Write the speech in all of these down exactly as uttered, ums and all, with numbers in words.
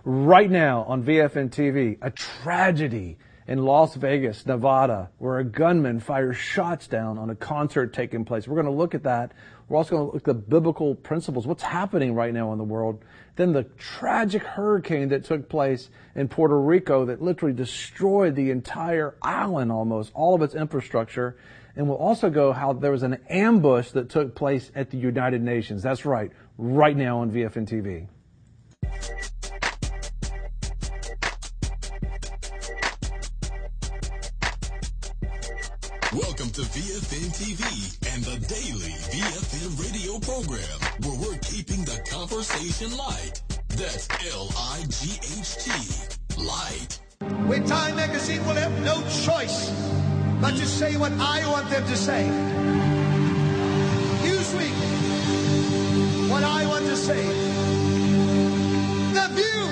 Right now on V F N T V, a tragedy in Las Vegas, Nevada, where a gunman fires shots down on a concert taking place. We're going to look at that. We're also going to look at the biblical principles, what's happening right now in the world. Then the tragic hurricane that took place in Puerto Rico that literally destroyed the entire island almost, all of its infrastructure. And we'll also go how there was an ambush that took place at the United Nations. That's right, right now on V F N T V. Welcome to V F N T V and the daily V F N radio program, where we're keeping the conversation light. That's L I G H T, light. With Time Magazine, will have no choice but to say what I want them to say. Newsweek, what I want to say. The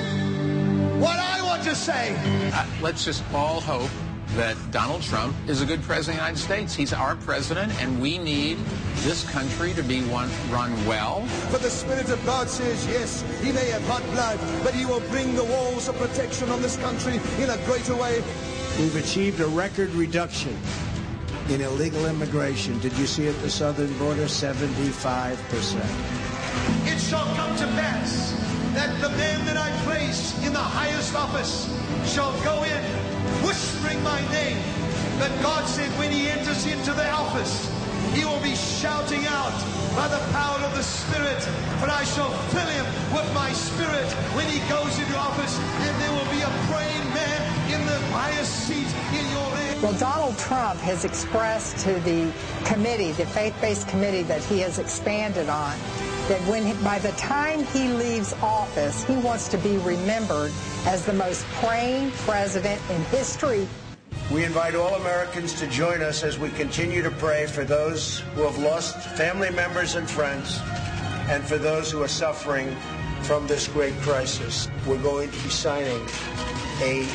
View, what I want to say. Uh, let's just all hope that Donald Trump is a good president of the United States. He's our president, and we need this country to be one, run well. But the Spirit of God says, yes, he may have hot blood, but he will bring the walls of protection on this country in a greater way. We've achieved a record reduction in illegal immigration. Did you see at the southern border? seventy-five percent. It shall come to pass that the man that I place in the highest office shall go in whispering my name. But God said when he enters into the office, he will be shouting out by the power of the Spirit, for I shall fill him with my Spirit when he goes into office, and there will be a praying man in the highest seat in your land. Well, Donald Trump has expressed to the committee, the faith-based committee that he has expanded on, that when he, by the time he leaves office, he wants to be remembered as the most praying president in history. We invite all Americans to join us as we continue to pray for those who have lost family members and friends, and for those who are suffering from this great crisis. We're going to be signing a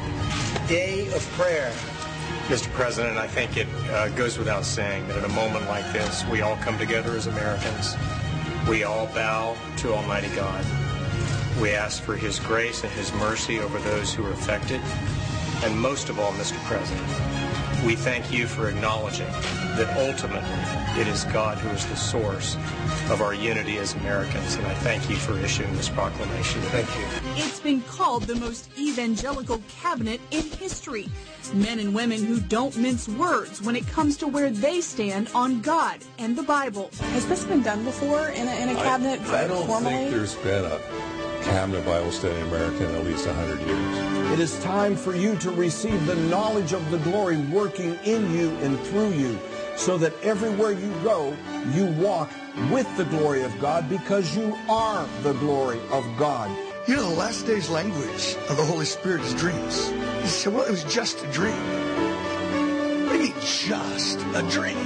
day of prayer. Mister President, I think it uh, goes without saying that at a moment like this, we all come together as Americans. We all bow to Almighty God. We ask for his grace and his mercy over those who are affected. And most of all, Mister President, we thank you for acknowledging that ultimately it is God who is the source of our unity as Americans. And I thank you for issuing this proclamation. Thank you. It's been called the most evangelical cabinet in history. Men and women who don't mince words when it comes to where they stand on God and the Bible. Has this been done before in a, in a cabinet I, I don't formally? think there's been a cabinet Bible study in America in at least one hundred years. It is time for you to receive the knowledge of the glory working in you and through you, so that everywhere you go, you walk with the glory of God, because you are the glory of God. You know, the last day's language of the Holy Spirit is dreams. He said, well, it was just a dream. What do you mean, just a dream?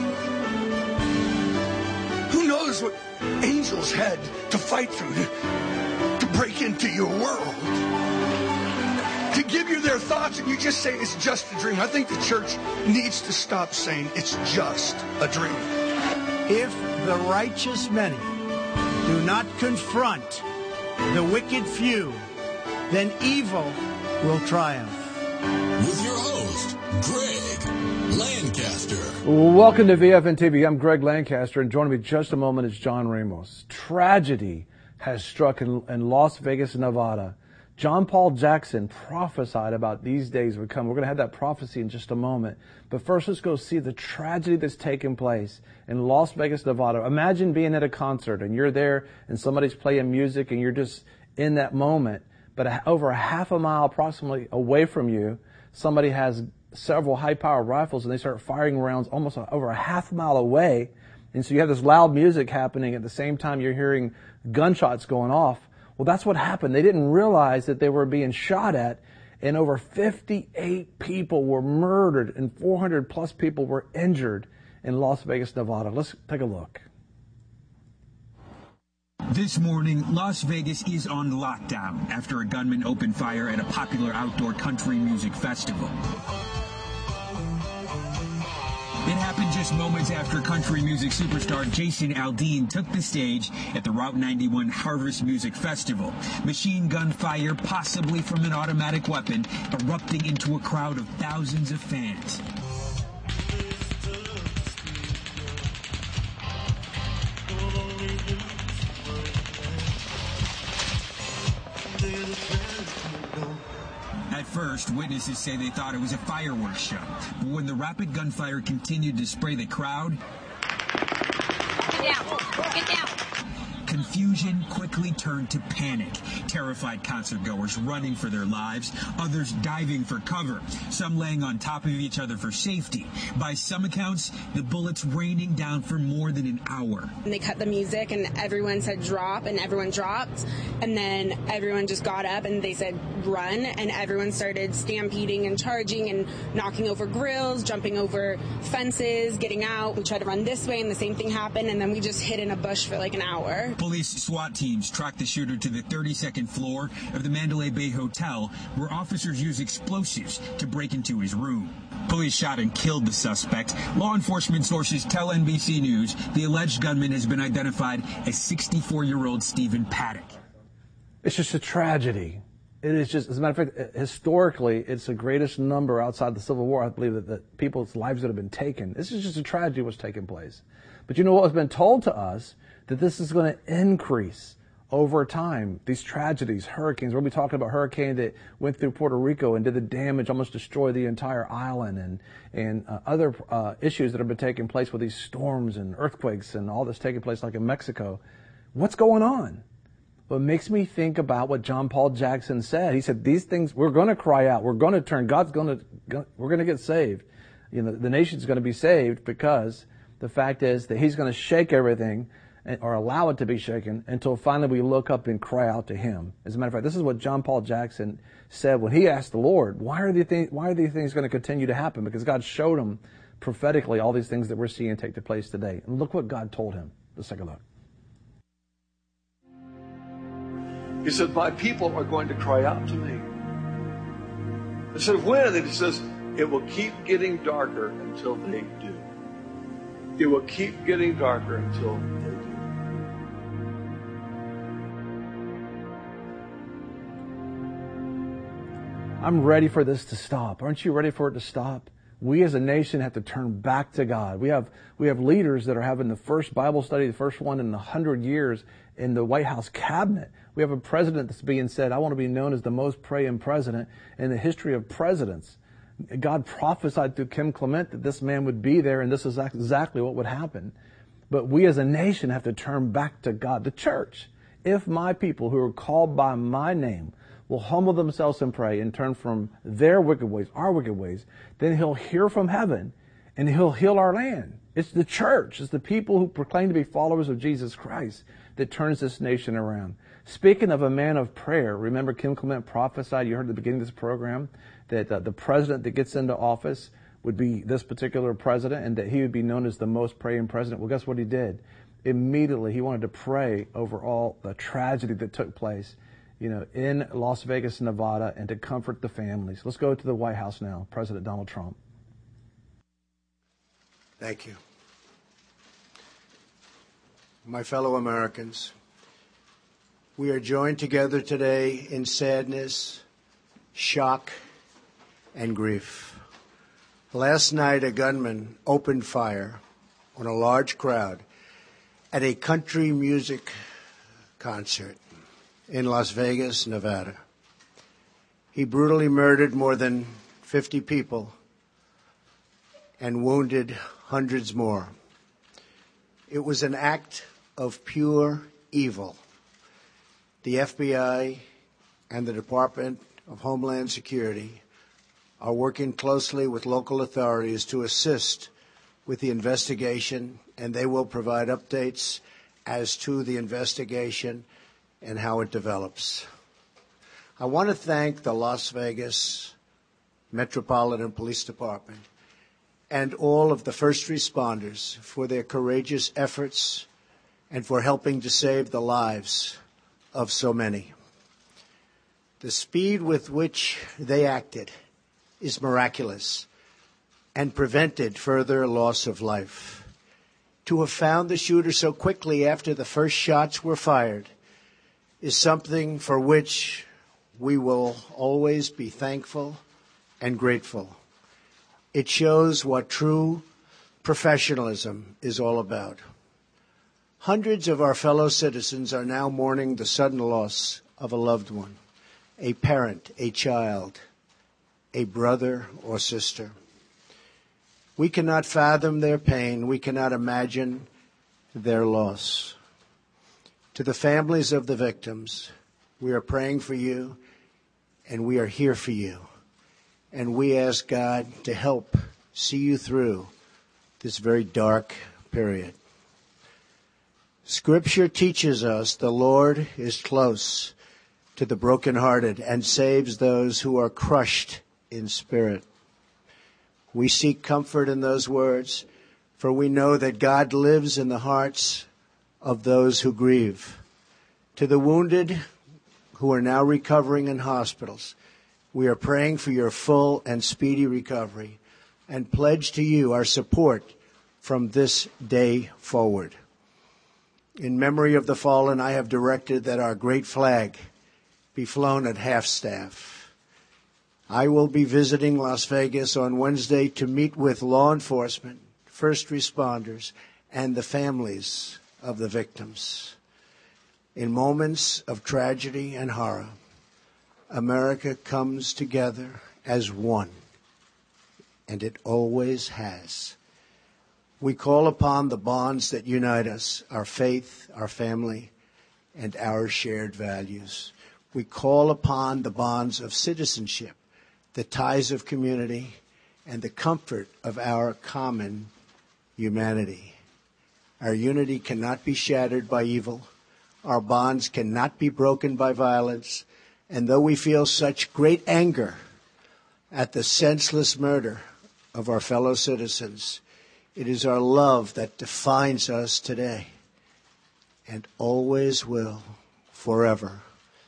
Who knows what angels had to fight through to, to break into your world? To give you their thoughts, and you just say it's just a dream. I think the church needs to stop saying it's just a dream. If the righteous many do not confront the wicked few, then evil will triumph. With your host, Greg Lancaster. Welcome to V F N T V. I'm Greg Lancaster, and joining me just a moment is John Ramos. Tragedy has struck in, in Las Vegas, Nevada. John Paul Jackson prophesied about these days would come. We're going to have that prophecy in just a moment. But first, let's go see the tragedy that's taken place in Las Vegas, Nevada. Imagine being at a concert and you're there and somebody's playing music and you're just in that moment. But over a half a mile approximately away from you, somebody has several high-powered rifles and they start firing rounds almost over a half mile away. And so you have this loud music happening at the same time you're hearing gunshots going off. Well, that's what happened. They didn't realize that they were being shot at, and over fifty-eight people were murdered and four hundred plus people were injured in Las Vegas, Nevada. Let's take a look. This morning, Las Vegas is on lockdown after a gunman opened fire at a popular outdoor country music festival. It happened just moments after country music superstar Jason Aldean took the stage at the Route ninety-one Harvest Music Festival. Machine gun fire, possibly from an automatic weapon, erupting into a crowd of thousands of fans. At first, witnesses say they thought it was a fireworks show. But when the rapid gunfire continued to spray the crowd, Get down! Get down! confusion quickly turned to panic. Terrified concertgoers running for their lives, others diving for cover, some laying on top of each other for safety. By some accounts, the bullets raining down for more than an hour. And they cut the music and everyone said drop and everyone dropped. And then everyone just got up and they said run, and everyone started stampeding and charging and knocking over grills, jumping over fences, getting out. We tried to run this way and the same thing happened, and then we just hid in a bush for like an hour. Police SWAT teams tracked the shooter to the thirty-second floor of the Mandalay Bay Hotel, where officers used explosives to break into his room. Police shot and killed the suspect. Law enforcement sources tell N B C News the alleged gunman has been identified as sixty-four-year-old Stephen Paddock. It's just a tragedy. It is just, as a matter of fact, historically, it's the greatest number outside the Civil War, I believe, that, that people's lives that have been taken. This is just a tragedy what's taking place. But you know what has been told to us? That this is going to increase over time. These tragedies, hurricanes, we'll be talking about a hurricane that went through Puerto Rico and did the damage, almost destroy the entire island, and and uh, other uh, issues that have been taking place with these storms and earthquakes and all this taking place like in Mexico. What's going on? Well, it makes me think about what John Paul Jackson said. He said, these things, we're going to cry out. We're going to turn. God's going to, we're going to get saved. You know, the nation's going to be saved because the fact is that he's going to shake everything or allow it to be shaken until finally we look up and cry out to him. As a matter of fact, this is what John Paul Jackson said when he asked the Lord, why are, the th- why are these things going to continue to happen? Because God showed him prophetically all these things that we're seeing take place today. And look what God told him. Let's take a look. He said, my people are going to cry out to me. I said, when? And he says, it will keep getting darker until they do. It will keep getting darker until they do. I'm ready for this to stop. Aren't you ready for it to stop? We as a nation have to turn back to God. We have we have leaders that are having the first Bible study, the first one in a hundred years in the White House cabinet. We have a president that's being said, I want to be known as the most praying president in the history of presidents. God prophesied through Kim Clement that this man would be there, and this is exactly what would happen. But we as a nation have to turn back to God. The church, if my people who are called by my name will humble themselves and pray and turn from their wicked ways, our wicked ways, then he'll hear from heaven and he'll heal our land. It's the church, it's the people who proclaim to be followers of Jesus Christ that turns this nation around. Speaking of a man of prayer, remember Kim Clement prophesied, you heard at the beginning of this program, that uh, the president that gets into office would be this particular president and that he would be known as the most praying president. Well, guess what he did? Immediately, he wanted to pray over all the tragedy that took place, you know, in Las Vegas, Nevada, and to comfort the families. Let's go to the White House now. President Donald Trump. Thank you. My fellow Americans, we are joined together today in sadness, shock, and grief. Last night, a gunman opened fire on a large crowd at a country music concert in Las Vegas, Nevada. He brutally murdered more than fifty people and wounded hundreds more. It was an act of pure evil. The F B I and the Department of Homeland Security are working closely with local authorities to assist with the investigation, and they will provide updates as to the investigation and how it develops. I want to thank the Las Vegas Metropolitan Police Department and all of the first responders for their courageous efforts and for helping to save the lives of so many. The speed with which they acted is miraculous, and prevented further loss of life. To have found the shooter so quickly after the first shots were fired is something for which we will always be thankful and grateful. It shows what true professionalism is all about. Hundreds of our fellow citizens are now mourning the sudden loss of a loved one, a parent, a child, a brother or sister. We cannot fathom their pain. We cannot imagine their loss. To the families of the victims, we are praying for you, and we are here for you. And we ask God to help see you through this very dark period. Scripture teaches us the Lord is close to the brokenhearted and saves those who are crushed in spirit. We seek comfort in those words, for we know that God lives in the hearts of those who grieve. To the wounded who are now recovering in hospitals, we are praying for your full and speedy recovery and pledge to you our support from this day forward. In memory of the fallen, I have directed that our great flag be flown at half-staff. I will be visiting Las Vegas on Wednesday to meet with law enforcement, first responders, and the families of the victims. In moments of tragedy and horror, America comes together as one, and it always has. We call upon the bonds that unite us, our faith, our family, and our shared values. We call upon the bonds of citizenship, the ties of community, and the comfort of our common humanity. Our unity cannot be shattered by evil. Our bonds cannot be broken by violence. And though we feel such great anger at the senseless murder of our fellow citizens, it is our love that defines us today and always will forever.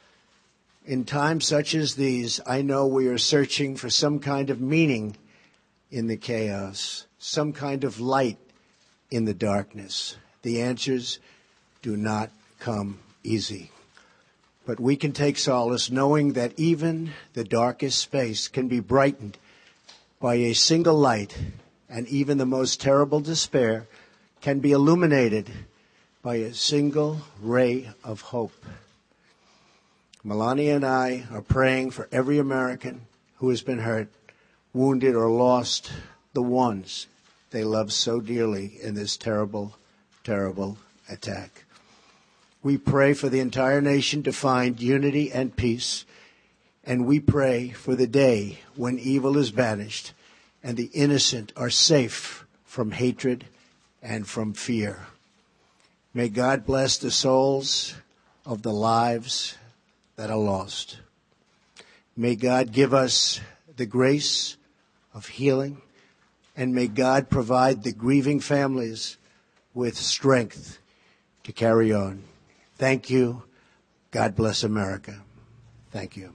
In times such as these, I know we are searching for some kind of meaning in the chaos, some kind of light in the darkness. The answers do not come easy. But we can take solace knowing that even the darkest space can be brightened by a single light, and even the most terrible despair can be illuminated by a single ray of hope. Melania and I are praying for every American who has been hurt, wounded, or lost the ones they love so dearly in this terrible, terrible attack. We pray for the entire nation to find unity and peace, and we pray for the day when evil is banished and the innocent are safe from hatred and from fear. May God bless the souls of the lives that are lost. May God give us the grace of healing, and may God provide the grieving families with strength to carry on. Thank you. God bless America. Thank you.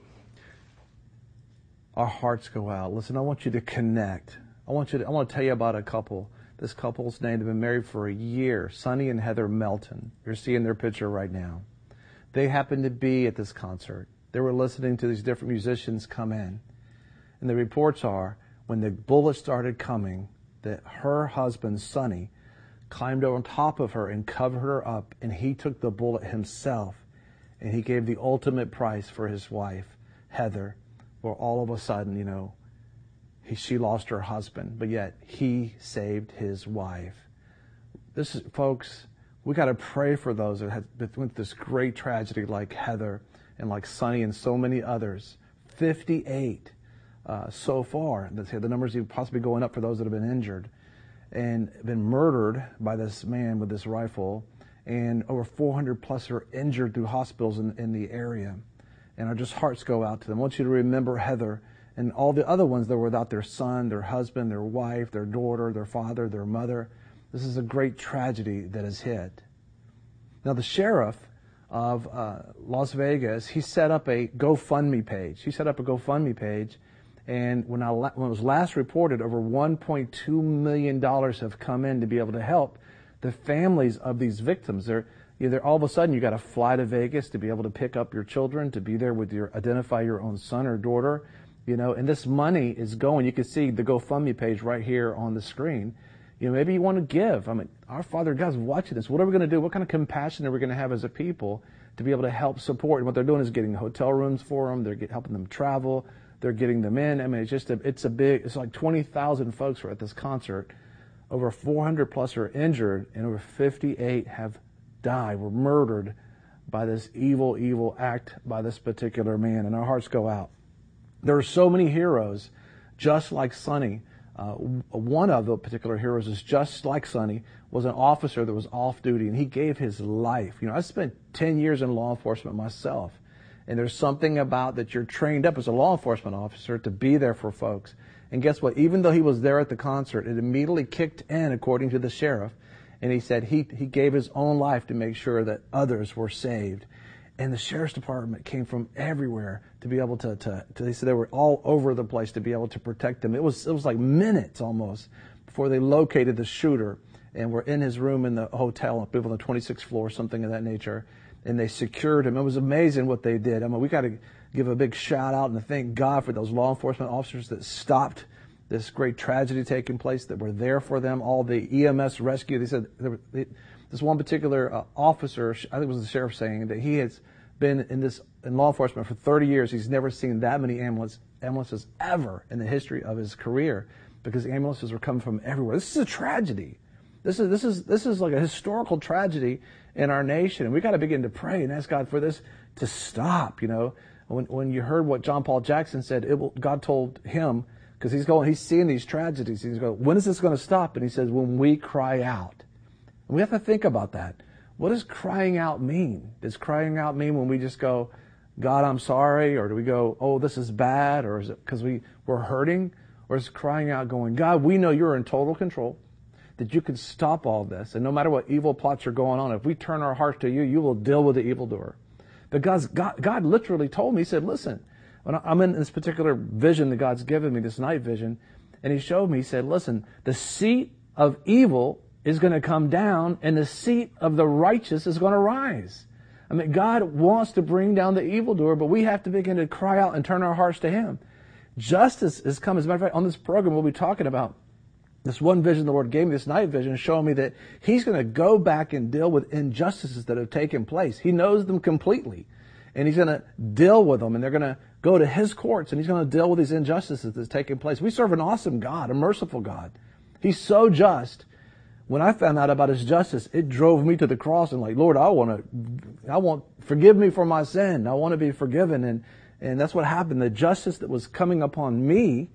Our hearts go out. Listen, I want you to connect. I want you to, I want to tell you about a couple. This couple's name, they've been married for a year. Sonny and Heather Melton. You're seeing their picture right now. They happened to be at this concert. They were listening to these different musicians come in. And the reports are, when the bullets started coming, that her husband, Sonny, climbed on top of her and covered her up, and he took the bullet himself, and he gave the ultimate price for his wife, Heather, where all of a sudden, you know, he, she lost her husband, but yet he saved his wife. This is, folks, we got to pray for those that have been through this great tragedy like Heather and like Sonny and so many others. fifty-eight uh, so far. The numbers are possibly going up for those that have been injured and been murdered by this man with this rifle, and over four hundred plus are injured through hospitals in, in the area. And our just hearts go out to them. I want you to remember Heather and all the other ones that were without their son, their husband, their wife, their daughter, their father, their mother. This is a great tragedy that has hit. Now, the sheriff of uh, Las Vegas, he set up a GoFundMe page. He set up a GoFundMe page, And when, I, when it was last reported, over one point two million dollars have come in to be able to help the families of these victims. They're, either all of a sudden you got to fly to Vegas to be able to pick up your children, to be there with your, identify your own son or daughter, you know, and this money is going. You can see the GoFundMe page right here on the screen. You know, maybe you want to give. I mean, our Father God's watching this. What are we going to do? What kind of compassion are we going to have as a people to be able to help support? And what they're doing is getting hotel rooms for them. They're get, helping them travel. They're getting them in. I mean, it's just a, it's a big, it's like twenty thousand folks were at this concert. Over four hundred plus are injured, and over fifty-eight have died, were murdered by this evil, evil act by this particular man. And our hearts go out. There are so many heroes, just like Sonny. Uh, one of the particular heroes is just like Sonny, was an officer that was off duty, and he gave his life. You know, I spent ten years in law enforcement myself, and there's something about that you're trained up as a law enforcement officer to be there for folks. And guess what? Even though he was there at the concert, it immediately kicked in, according to the sheriff, and he said he, he gave his own life to make sure that others were saved. And the sheriff's department came from everywhere to be able to, to, to, they said they were all over the place to be able to protect them. It was, it was like minutes almost before they located the shooter and were in his room in the hotel, up on the twenty-sixth floor, something of that nature. And they secured him. It was amazing what they did. I mean, we got to give a big shout out and thank God for those law enforcement officers that stopped this great tragedy taking place, that were there for them, all the E M S rescue. They said, there were, they, this one particular uh, officer, I think it was the sheriff, saying that he has been in this in law enforcement for thirty years. He's never seen that many ambulance, ambulances ever in the history of his career, because ambulances were coming from everywhere. This is a tragedy. This is this is this is like a historical tragedy in our nation, and we got to begin to pray and ask God for this to stop. You know, when when you heard what John Paul Jackson said, it will, God told him, because he's going, he's seeing these tragedies. He's going, when is this going to stop? And he says, when we cry out. And we have to think about that. What does crying out mean? Does crying out mean when we just go, God, I'm sorry? Or do we go, oh, this is bad? Or is it because we, we're hurting? Or is crying out going, God, we know you're in total control, that you can stop all this. And no matter what evil plots are going on, if we turn our hearts to you, you will deal with the evildoer. But God's, God, God literally told me, he said, listen, when I'm in this particular vision that God's given me, this night vision, and he showed me, he said, listen, the seat of evil is going to come down, and the seat of the righteous is going to rise. I mean, God wants to bring down the evildoer, but we have to begin to cry out and turn our hearts to him. Justice has come. As a matter of fact, on this program, we'll be talking about this one vision the Lord gave me, this night vision, showing me that he's going to go back and deal with injustices that have taken place. He knows them completely, and he's going to deal with them, and they're going to go to his courts, and he's going to deal with these injustices that's taking place. We serve an awesome God, a merciful God. He's so just. When I found out about his justice, it drove me to the cross and like, Lord, I want to, I want, forgive me for my sin. I want to be forgiven. And, and that's what happened. The justice that was coming upon me,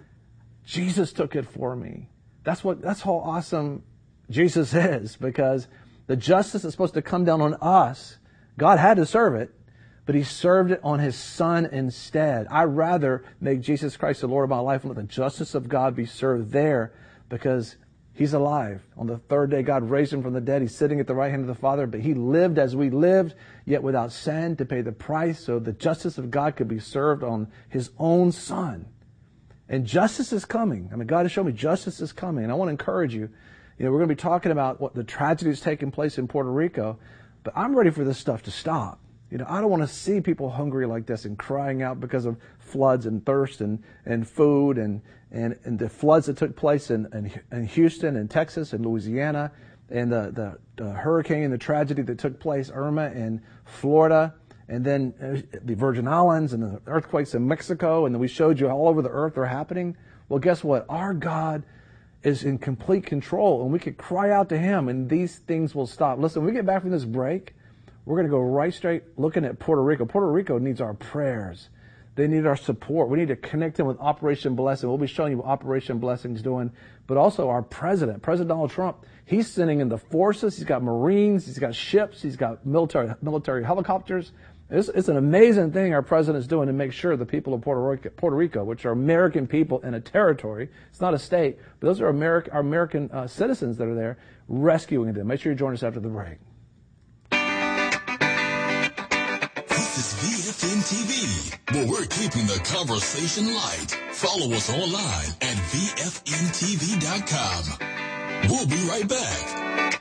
Jesus took it for me. That's what, that's how awesome Jesus is, because the justice that's supposed to come down on us, God had to serve it, but he served it on his son instead. I'd rather make Jesus Christ the Lord of my life and let the justice of God be served there, because he's alive. On the third day, God raised him from the dead. He's sitting at the right hand of the Father, but he lived as we lived, yet without sin, to pay the price so the justice of God could be served on his own son. And justice is coming. I mean, God has shown me justice is coming. And I want to encourage you. You know, we're going to be talking about what the tragedy that's taking place in Puerto Rico, but I'm ready for this stuff to stop. You know, I don't want to see people hungry like this and crying out because of floods and thirst and, and food and, and, and the floods that took place in, in, in Houston and Texas and Louisiana, and the, the, the hurricane, the tragedy that took place, Irma, in Florida, and then the Virgin Islands and the earthquakes in Mexico, and then we showed you all over the earth are happening. Well, guess what? Our God is in complete control, and we could cry out to him, and these things will stop. Listen, when we get back from this break, we're going to go right straight looking at Puerto Rico. Puerto Rico needs our prayers. They need our support. We need to connect them with Operation Blessing. We'll be showing you what Operation Blessing is doing, but also our president, President Donald Trump. He's sending in the forces. He's got Marines. He's got ships. He's got military military helicopters. It's, it's an amazing thing our president is doing to make sure the people of Puerto Rico, Puerto Rico, which are American people in a territory, it's not a state, but those are American, our American uh, citizens that are there, rescuing them. Make sure you join us after the break. This is V F N T V, where we're keeping the conversation light. Follow us online at V F N T V dot com. We'll be right back.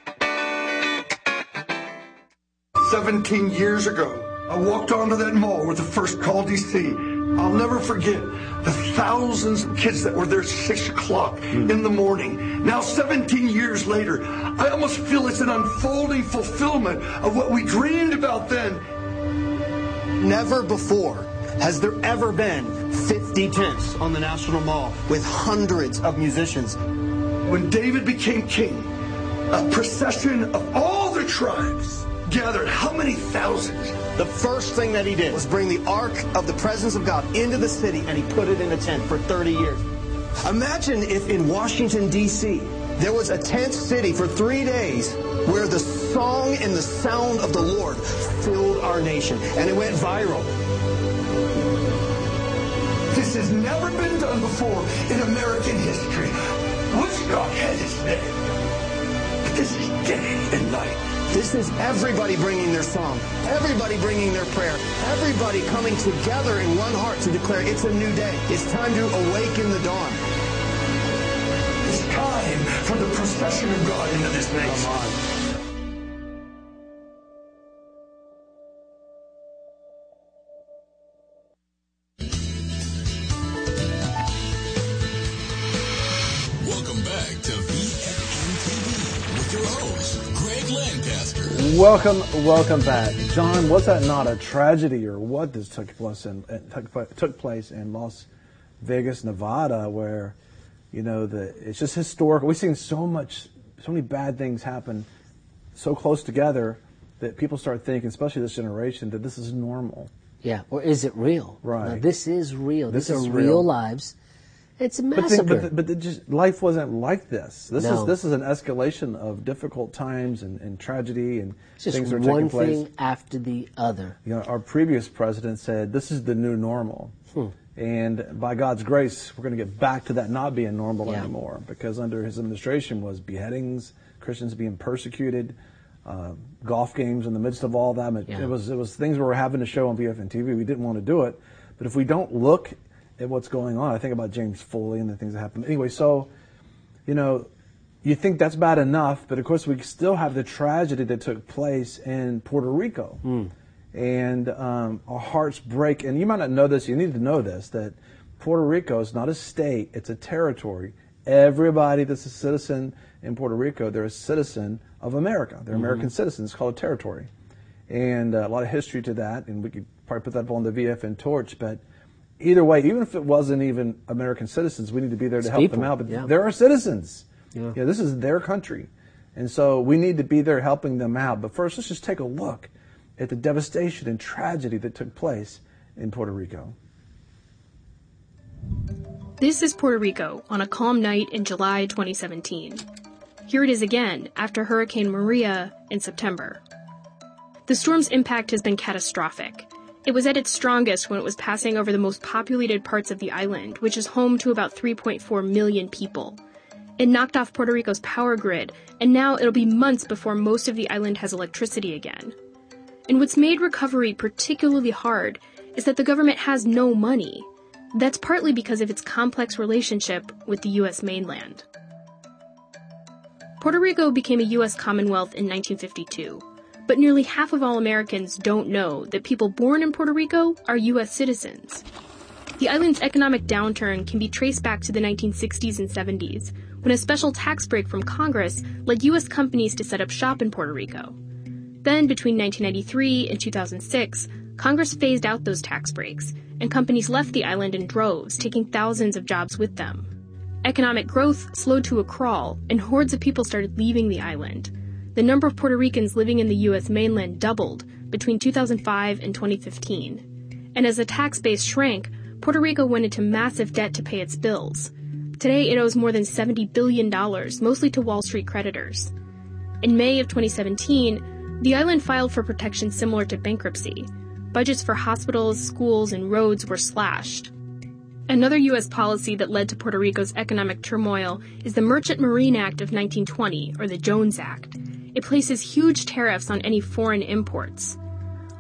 seventeen years ago, I walked onto that mall with the first Call D C. I'll never forget the thousands of kids that were there at six o'clock in the morning. Now, seventeen years later, I almost feel it's an unfolding fulfillment of what we dreamed about then. Never before has there ever been fifty tents on the National Mall with hundreds of musicians. When David became king, a procession of all the tribes gathered how many thousands? The first thing that he did was bring the Ark of the presence of God into the city, and he put it in a tent for thirty years. Imagine if in Washington, D C, there was a tent city for three days where the song and the sound of the Lord filled our nation, and it went viral. This has never been done before in American history. Woodstock had its name, but this is day and night. This is everybody bringing their song, everybody bringing their prayer, everybody coming together in one heart to declare it's a new day. It's time to awaken the dawn. It's time for the procession of God into this nation. Come on. Welcome back to V F N T V with your host, Greg Lancaster. Welcome, welcome back. John, was that not a tragedy, or what this took place in, took, took place in Las Vegas, Nevada, where, you know, the it's just historical. We've seen so much, so many bad things happen so close together that people start thinking, especially this generation, that this is normal. Yeah, or is it real? Right. Now, this is real. This These is are real. real lives. It's a But, massacre. the, but, the, but the just life wasn't like this. This No. is this is an escalation of difficult times and, and tragedy and It's just things that are one taking place. thing after the other. You know, our previous president said this is the new normal, Hmm. and by God's grace, we're going to get back to that not being normal Yeah. anymore. Because under his administration was beheadings, Christians being persecuted, uh, golf games in the midst of all that. It, Yeah. it was it was things we were having to show on V F N T V. We didn't want to do it, but if we don't look at what's going on, I think about James Foley and the things that happened. Anyway, so you know, you think that's bad enough, but of course we still have the tragedy that took place in Puerto Rico. Mm. And um, our hearts break. And you might not know this, you need to know this, that Puerto Rico is not a state, it's a territory. Everybody that's a citizen in Puerto Rico, they're a citizen of America. They're Mm-hmm. American citizens. It's called a territory. And uh, a lot of history to that, and we could probably put that up on the V F N torch, but either way, even if it wasn't even American citizens, we need to be there to It's help people, them out. But yeah. they're our citizens. Yeah. Yeah, this is their country. And so we need to be there helping them out. But first, let's just take a look at the devastation and tragedy that took place in Puerto Rico. This is Puerto Rico on a calm night in July twenty seventeen. Here it is again after Hurricane Maria in September. The storm's impact has been catastrophic. It was at its strongest when it was passing over the most populated parts of the island, which is home to about three point four million people. It knocked off Puerto Rico's power grid, and now it'll be months before most of the island has electricity again. And what's made recovery particularly hard is that the government has no money. That's partly because of its complex relationship with the U S mainland. Puerto Rico became a U S Commonwealth in nineteen fifty-two, but nearly half of all Americans don't know that people born in Puerto Rico are U S citizens. The island's economic downturn can be traced back to the nineteen sixties and seventies, when a special tax break from Congress led U S companies to set up shop in Puerto Rico. Then, between nineteen ninety-three and two thousand six, Congress phased out those tax breaks, and companies left the island in droves, taking thousands of jobs with them. Economic growth slowed to a crawl, and hordes of people started leaving the island. The number of Puerto Ricans living in the U S mainland doubled between two thousand five and twenty fifteen. And as the tax base shrank, Puerto Rico went into massive debt to pay its bills. Today, it owes more than seventy billion dollars, mostly to Wall Street creditors. In May of twenty seventeen, the island filed for protection similar to bankruptcy. Budgets for hospitals, schools, and roads were slashed. Another U S policy that led to Puerto Rico's economic turmoil is the Merchant Marine Act of nineteen twenty, or the Jones Act. It places huge tariffs on any foreign imports.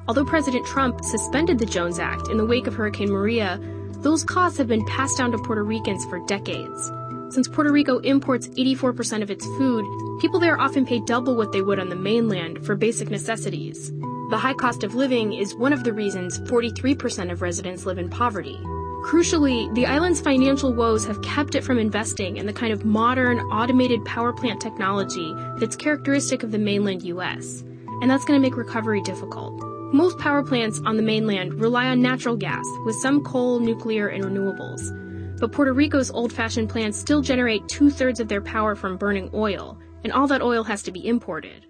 Although President Trump suspended the Jones Act in the wake of Hurricane Maria, those costs have been passed down to Puerto Ricans for decades. Since Puerto Rico imports eighty-four percent of its food, people there often pay double what they would on the mainland for basic necessities. The high cost of living is one of the reasons forty-three percent of residents live in poverty. Crucially, the island's financial woes have kept it from investing in the kind of modern, automated power plant technology that's characteristic of the mainland U S, and that's going to make recovery difficult. Most power plants on the mainland rely on natural gas, with some coal, nuclear, and renewables. But Puerto Rico's old-fashioned plants still generate two-thirds of their power from burning oil, and all that oil has to be imported.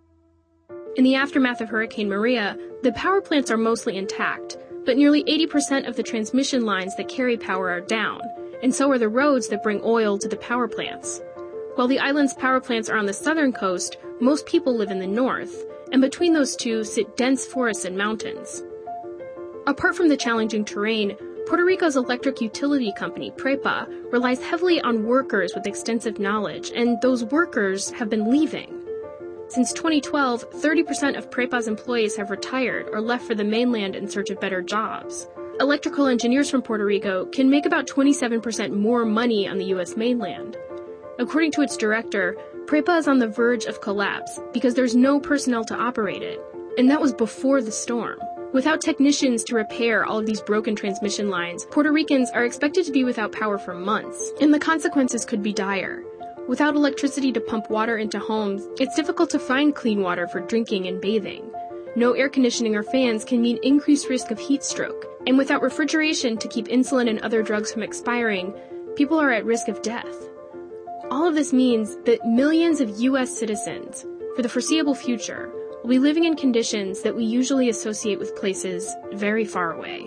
In the aftermath of Hurricane Maria, the power plants are mostly intact, but nearly eighty percent of the transmission lines that carry power are down, and so are the roads that bring oil to the power plants. While the island's power plants are on the southern coast, most people live in the north, and between those two sit dense forests and mountains. Apart from the challenging terrain, Puerto Rico's electric utility company, PREPA, relies heavily on workers with extensive knowledge, and those workers have been leaving. Since twenty twelve, thirty percent of PREPA's employees have retired or left for the mainland in search of better jobs. Electrical engineers from Puerto Rico can make about twenty-seven percent more money on the U S mainland. According to its director, PREPA is on the verge of collapse because there's no personnel to operate it, and that was before the storm. Without technicians to repair all of these broken transmission lines, Puerto Ricans are expected to be without power for months, and the consequences could be dire. Without electricity to pump water into homes, it's difficult to find clean water for drinking and bathing. No air conditioning or fans can mean increased risk of heat stroke, and without refrigeration to keep insulin and other drugs from expiring, people are at risk of death. All of this means that millions of U S citizens, for the foreseeable future, will be living in conditions that we usually associate with places very far away.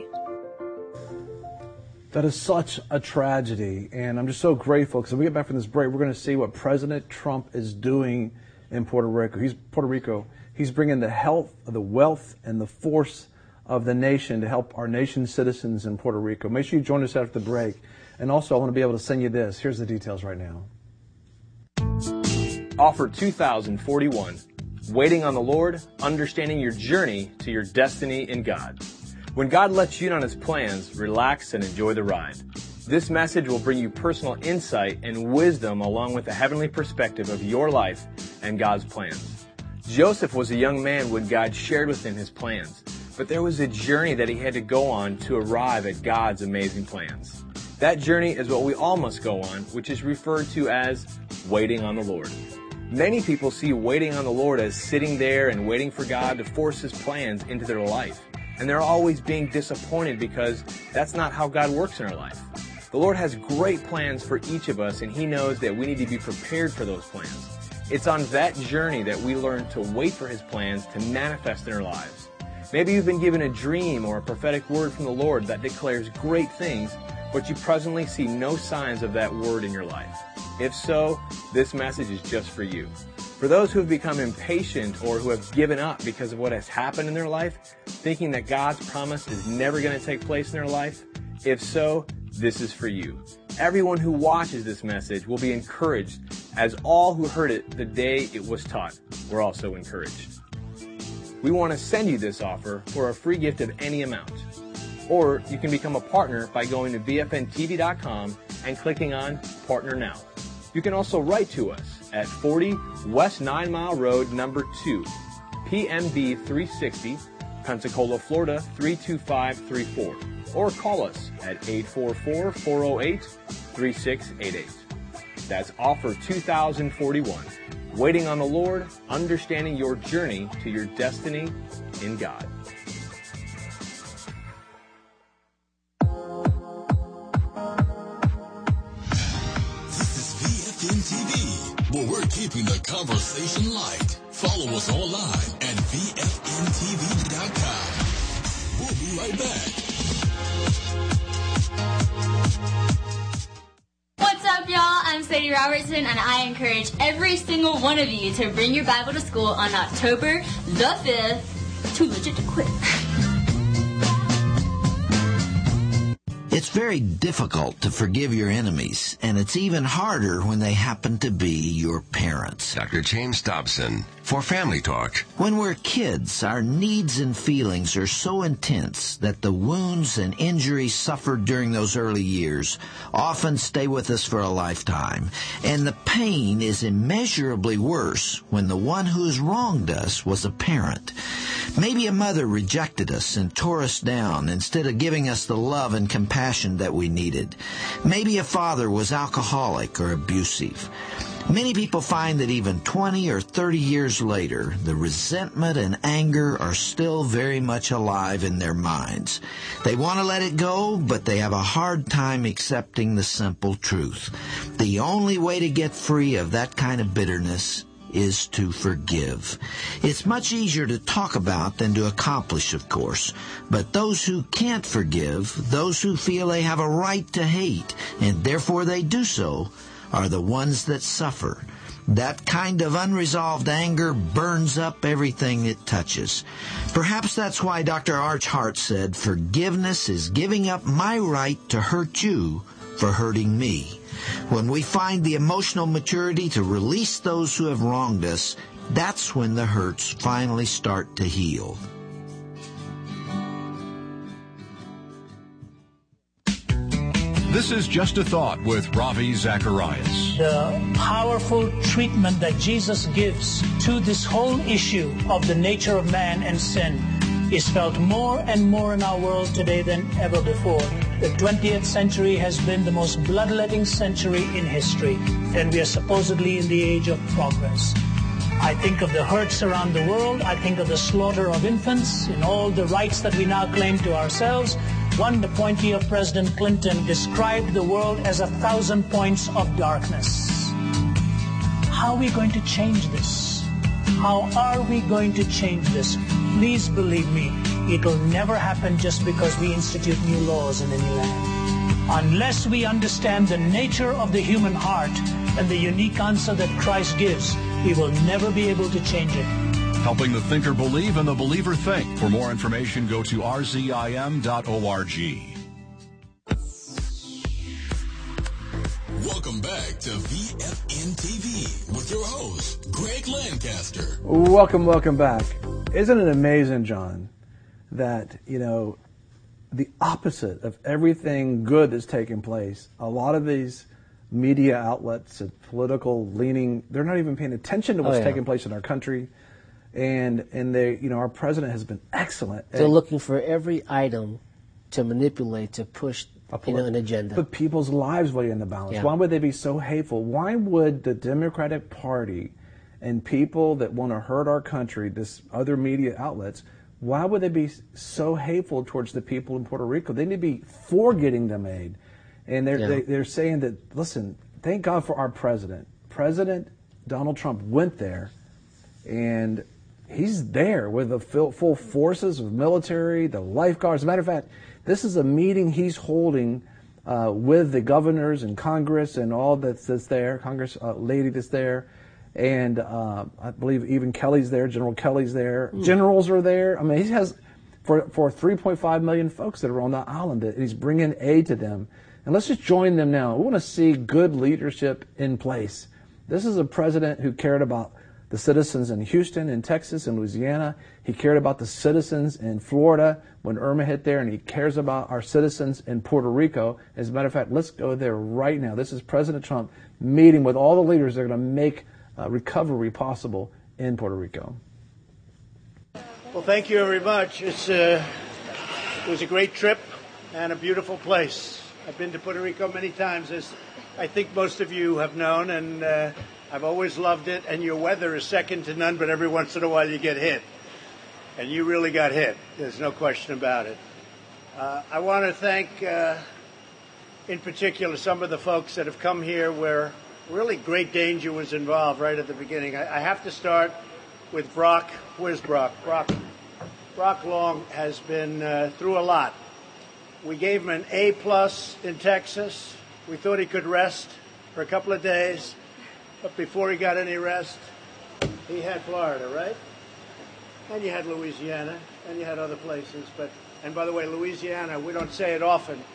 That is such a tragedy, and I'm just so grateful because when we get back from this break, we're going to see what President Trump is doing in Puerto Rico. He's Puerto Rico. He's bringing the health, the wealth, and the force of the nation to help our nation's citizens in Puerto Rico. Make sure you join us after the break. And also, I want to be able to send you this. Here's the details right now. Offer two thousand forty-one. Waiting on the Lord, understanding your journey to your destiny in God. When God lets you in on His plans, relax and enjoy the ride. This message will bring you personal insight and wisdom along with a heavenly perspective of your life and God's plans. Joseph was a young man when God shared with him His plans, but there was a journey that he had to go on to arrive at God's amazing plans. That journey is what we all must go on, which is referred to as waiting on the Lord. Many people see waiting on the Lord as sitting there and waiting for God to force His plans into their life. And they're always being disappointed because that's not how God works in our life. The Lord has great plans for each of us, and He knows that we need to be prepared for those plans. It's on that journey that we learn to wait for His plans to manifest in our lives. Maybe you've been given a dream or a prophetic word from the Lord that declares great things, but you presently see no signs of that word in your life. If so, this message is just for you. For those who have become impatient or who have given up because of what has happened in their life, thinking that God's promise is never going to take place in their life, if so, this is for you. Everyone who watches this message will be encouraged, as all who heard it the day it was taught were also encouraged. We want to send you this offer for a free gift of any amount. Or you can become a partner by going to V F N T V dot com and clicking on Partner Now. You can also write to us at forty West Nine Mile Road, number two, P M B three sixty, Pensacola, Florida three two five three four, or call us at eight four four, four oh eight, three six eight eight. That's offer two thousand forty-one. Waiting on the Lord, understanding your journey to your destiny in God. T V, where we're keeping the conversation light. Follow us online at V F N T V dot com. We'll be right back. What's up, y'all? I'm Sadie Robertson, and I encourage every single one of you to bring your Bible to school on October the fifth. Too legit to quit. It's very difficult to forgive your enemies, and it's even harder when they happen to be your parents. Doctor James Dobson for Family Talk. When we're kids, our needs and feelings are so intense that the wounds and injuries suffered during those early years often stay with us for a lifetime. And the pain is immeasurably worse when the one who's wronged us was a parent. Maybe a mother rejected us and tore us down instead of giving us the love and compassion that we needed. Maybe a father was alcoholic or abusive. Many people find that even twenty or thirty years later, the resentment and anger are still very much alive in their minds. They want to let it go, but they have a hard time accepting the simple truth. The only way to get free of that kind of bitterness is to forgive. It's much easier to talk about than to accomplish, of course. But those who can't forgive, those who feel they have a right to hate, and therefore they do so, are the ones that suffer. That kind of unresolved anger burns up everything it touches. Perhaps that's why Doctor Arch Hart said, "Forgiveness is giving up my right to hurt you for hurting me." When we find the emotional maturity to release those who have wronged us, that's when the hurts finally start to heal. This is Just a Thought with Ravi Zacharias. The powerful treatment that Jesus gives to this whole issue of the nature of man and sin is felt more and more in our world today than ever before. The twentieth century has been the most bloodletting century in history, and we are supposedly in the age of progress. I think of the hurts around the world. I think of the slaughter of infants and all the rights that we now claim to ourselves. One appointee of President Clinton described the world as a thousand points of darkness. How are we going to change this? How are we going to change this? Please believe me, it will never happen just because we institute new laws in a new land. Unless we understand the nature of the human heart and the unique answer that Christ gives, we will never be able to change it. Helping the thinker believe and the believer think. For more information, go to r z i m dot org. Welcome back to V F N T V with your host, Greg Lancaster. Welcome, welcome back. Isn't it amazing, John, that, you know, the opposite of everything good that's taking place, a lot of these media outlets and political leaning, they're not even paying attention to what's oh, yeah. taking place in our country. And and they, you know, our president has been excellent. They're looking for every item to manipulate, to push, you know, an agenda. But people's lives weigh in the balance. Yeah. Why would they be so hateful? Why would the Democratic Party and people that want to hurt our country, this other media outlets, why would they be so hateful towards the people in Puerto Rico? They need to be for getting them aid. And they're, yeah. they, they're saying that, listen, thank God for our president. President Donald Trump went there, and he's there with the full forces of military, the lifeguards. As a matter of fact, this is a meeting he's holding uh, with the governors and Congress and all that's, that's there, Congress uh, lady that's there. And uh, I believe even Kelly's there, General Kelly's there. Mm. Generals are there. I mean, he has, for, for three point five million folks that are on that island, that he's bringing aid to them. And let's just join them now. We want to see good leadership in place. This is a president who cared about the citizens in Houston and Texas and Louisiana. He cared about the citizens in Florida when Irma hit there, and he cares about our citizens in Puerto Rico. As a matter of fact, let's go there right now. This is President Trump meeting with all the leaders that are going to make uh, recovery possible in Puerto Rico. Well, thank you very much. It's, uh, it was a great trip and a beautiful place. I've been to Puerto Rico many times, as I think most of you have known, and uh, I've always loved it, and your weather is second to none, but every once in a while you get hit. And you really got hit. There's no question about it. Uh, I want to thank, uh, in particular, some of the folks that have come here where really great danger was involved right at the beginning. I, I have to start with Brock. Where's Brock? Brock, Brock Long has been uh, through a lot. We gave him an A plus in Texas. We thought he could rest for a couple of days. But before he got any rest, he had Florida, right? And you had Louisiana, and you had other places. But and by the way, Louisiana, we don't say it often,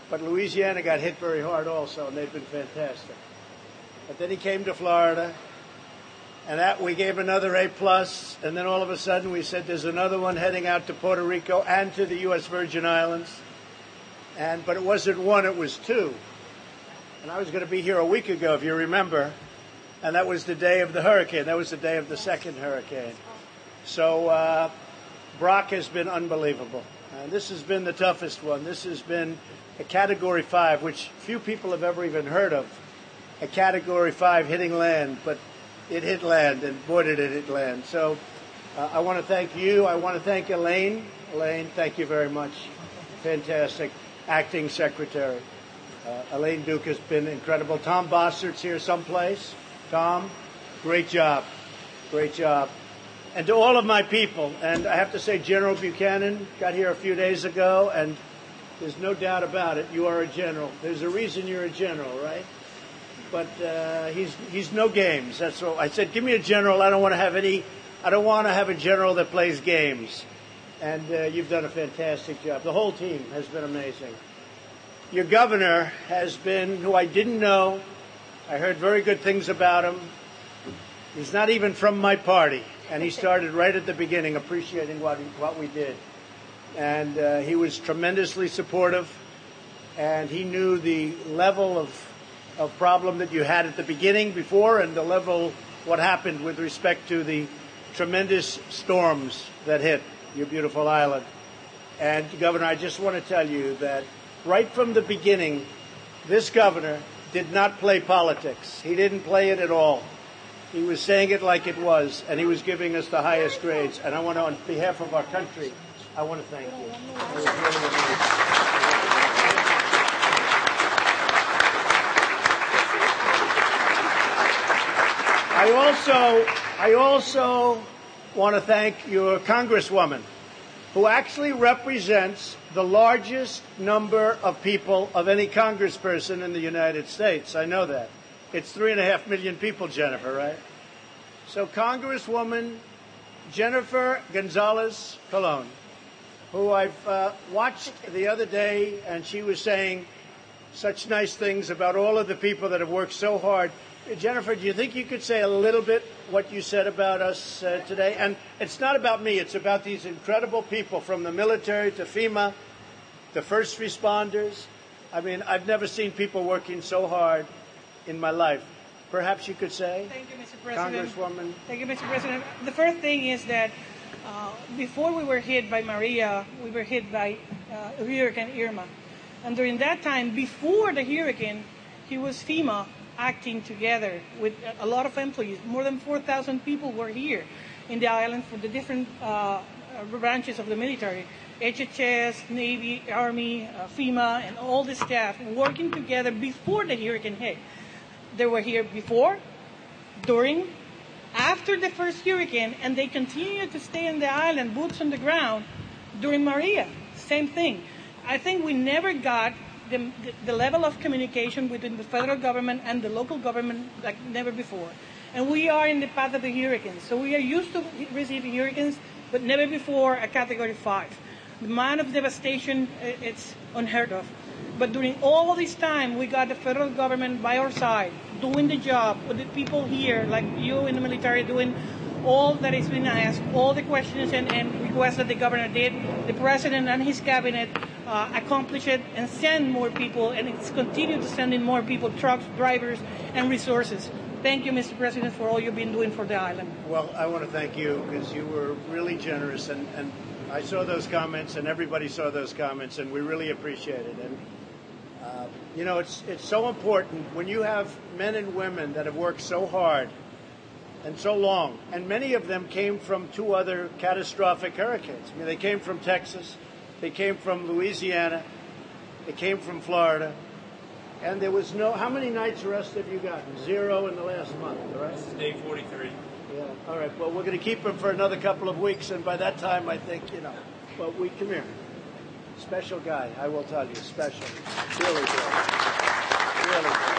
But Louisiana got hit very hard also, and they've been fantastic. But then he came to Florida, and that we gave another A plus, and then all of a sudden we said there's another one heading out to Puerto Rico and to the U S Virgin Islands. And but it wasn't one, it was two. And I was going to be here a week ago, if you remember, and that was the day of the hurricane. That was the day of the second hurricane. So uh, Brock has been unbelievable. And this has been the toughest one. This has been a Category five, which few people have ever even heard of. A Category five hitting land, but it hit land, and boy did it hit land. So uh, I want to thank you. I want to thank Elaine. Elaine, thank you very much. Fantastic. Acting Secretary. Uh, Elaine Duke has been incredible. Tom Bossert's here someplace. Tom, great job. Great job. And to all of my people, and I have to say General Buchanan got here a few days ago, and there's no doubt about it, you are a general. There's a reason you're a general, right? But uh, he's he's no games. That's all. I said, give me a general. I don't want to have any. I don't want to have a general that plays games. And uh, you've done a fantastic job. The whole team has been amazing. Your governor has been, who I didn't know. I heard very good things about him. He's not even from my party, and he started right at the beginning appreciating what he, what we did. And uh, he was tremendously supportive, and he knew the level of of problem that you had at the beginning before and the level what happened with respect to the tremendous storms that hit your beautiful island. And Governor, I just want to tell you that right from the beginning, this governor did not play politics. He didn't play it at all. He was saying it like it was, and he was giving us the highest grades. And I want to, on behalf of our country, I want to thank you. It was really amazing. I also, I also want to thank your Congresswoman, who actually represents the largest number of people of any congressperson in the United States. I know that. It's three and a half million people, Jennifer, right? So Congresswoman Jennifer Gonzalez Colon, who I've uh, watched the other day, and she was saying such nice things about all of the people that have worked so hard. Jennifer, do you think you could say a little bit what you said about us uh, today? And it's not about me. It's about these incredible people from the military to FEMA, the first responders. I mean, I've never seen people working so hard in my life. Perhaps you could say? Thank you, Mister President. Congresswoman. Thank you, Mister President. The first thing is that uh, before we were hit by Maria, we were hit by uh, Hurricane Irma. And during that time, before the hurricane, he was FEMA acting together with a lot of employees. More than four thousand people were here in the island for the different uh, branches of the military. H H S, Navy, Army, uh, FEMA, and all the staff working together before the hurricane hit. They were here before, during, after the first hurricane, and they continued to stay on the island, boots on the ground, during Maria. Same thing. I think we never got The, the level of communication between the federal government and the local government like never before. And we are in the path of the hurricanes. So we are used to receiving hurricanes, but never before a Category five. The amount of devastation, it's unheard of. But during all of this time, we got the federal government by our side, doing the job, with the people here, like you in the military, doing all that is being asked, all the questions and, and requests that the governor did. The president and his cabinet uh, accomplished it and send more people, and it's continued to send in more people, trucks, drivers, and resources. Thank you, Mister President, for all you've been doing for the island. Well, I want to thank you because you were really generous, and, and I saw those comments, and everybody saw those comments, and we really appreciate it. And uh, you know, it's it's so important when you have men and women that have worked so hard and so long, and many of them came from two other catastrophic hurricanes. I mean, they came from Texas, they came from Louisiana, they came from Florida, and there was no, how many nights rest have you gotten? Zero in the last month, right? This is day forty-three. Yeah, all right, well, we're going to keep them for another couple of weeks, and by that time, I think, you know, well, we, come here. Special guy, I will tell you, special. Really good. Really good.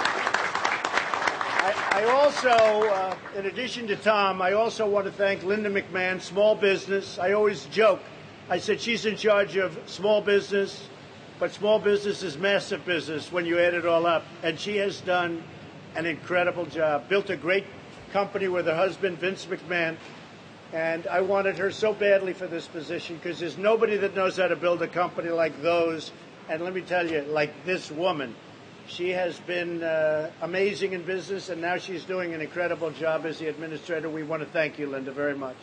I also, uh, in addition to Tom, I also want to thank Linda McMahon, small business. I always joke. I said she's in charge of small business, but small business is massive business when you add it all up. And she has done an incredible job. Built a great company with her husband, Vince McMahon. And I wanted her so badly for this position because there's nobody that knows how to build a company like those. And let me tell you, like this woman, she has been uh, amazing in business, and now she's doing an incredible job as the administrator. We want to thank you, Linda, very much.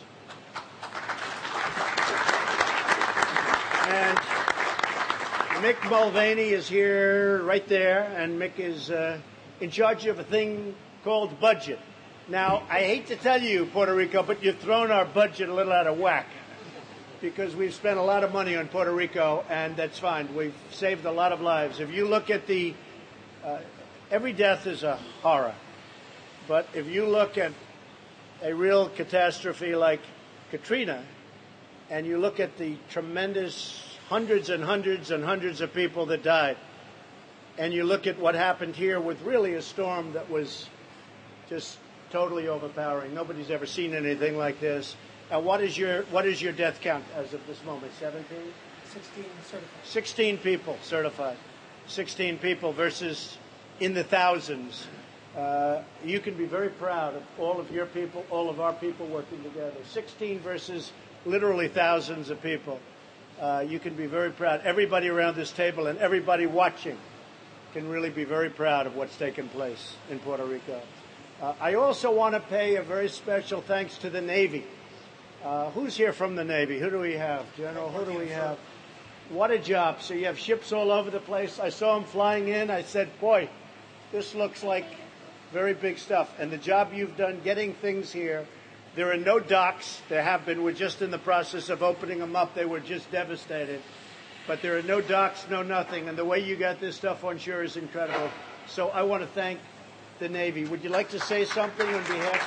And Mick Mulvaney is here, right there, and Mick is uh, in charge of a thing called budget. Now, I hate to tell you, Puerto Rico, but you've thrown our budget a little out of whack because we've spent a lot of money on Puerto Rico, and that's fine. We've saved a lot of lives. If you look at the, uh, every death is a horror, but if you look at a real catastrophe like Katrina, and you look at the tremendous hundreds and hundreds and hundreds of people that died, and you look at what happened here with really a storm that was just totally overpowering. Nobody's ever seen anything like this. And what is your what is your death count as of this moment? seventeen? sixteen certified. sixteen people certified. sixteen people versus in the thousands. Uh, you can be very proud of all of your people, all of our people working together. sixteen versus literally thousands of people. Uh, you can be very proud. Everybody around this table and everybody watching can really be very proud of what's taken place in Puerto Rico. Uh, I also want to pay a very special thanks to the Navy. Uh, who's here from the Navy? Who do we have? General, who do we have? What a job. So you have ships all over the place. I saw them flying in. I said, boy, this looks like very big stuff. And the job you've done getting things here. There are no docks. There have been. We're just in the process of opening them up. They were just devastated. But there are no docks, no nothing. And the way you got this stuff on shore is incredible. So I want to thank the Navy. Would you like to say something on behalf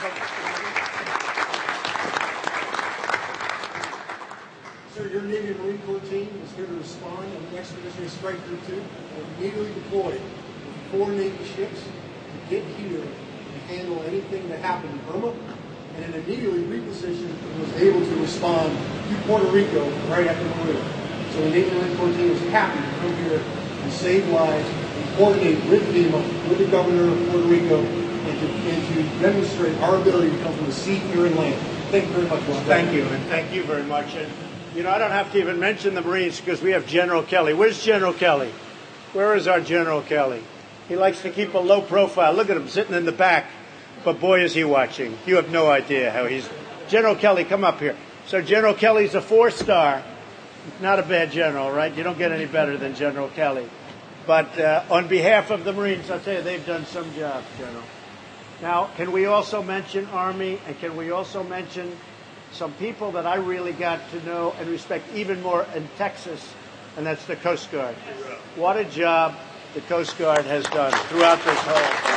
of... Sir, your Navy Marine Corps team is here to respond on the Expeditionary Strike Group two and immediately deployed with four Navy ships to get here and handle anything that happened in Burma, and then immediately repositioned and was able to respond to Puerto Rico right after Maria. So the Navy Marine Corps team is happy to come here and save lives and coordinate with FEMA, with the governor of Puerto Rico, and to, and to demonstrate our ability to come from the sea, air, and land. Thank you very much, Ron. Thank you, and thank you very much. And, you know, I don't have to even mention the Marines because we have General Kelly. Where's General Kelly? Where is our General Kelly? He likes to keep a low profile. Look at him sitting in the back. But boy, is he watching. You have no idea how he's... General Kelly, come up here. So General Kelly's a four-star. Not a bad general, right? You don't get any better than General Kelly. But uh, on behalf of the Marines, I'll tell you, they've done some job, General. Now, can we also mention Army, and can we also mention some people that I really got to know and respect even more in Texas, and that's the Coast Guard. What a job the Coast Guard has done throughout this whole...